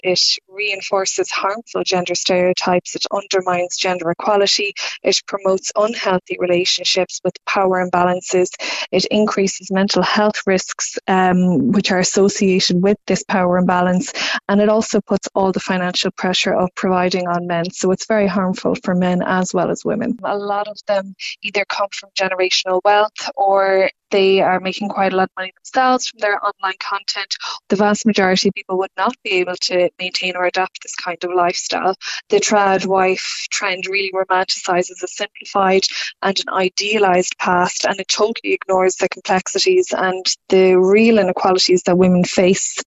It reinforces harmful gender stereotypes. It undermines gender equality. It promotes unhealthy relationships with power imbalances. It increases mental health risks, which are associated with this power imbalance. And it also puts all the financial pressure of providing on men. So it's very harmful for men as well as women. A lot of them either come from generational wealth, or they are making quite a lot of money themselves from their online content. The vast majority of people would not be able to maintain or adapt this kind of lifestyle. The trad wife trend really romanticizes a simplified and an idealized past, and it totally ignores the complexities and the real inequalities that women face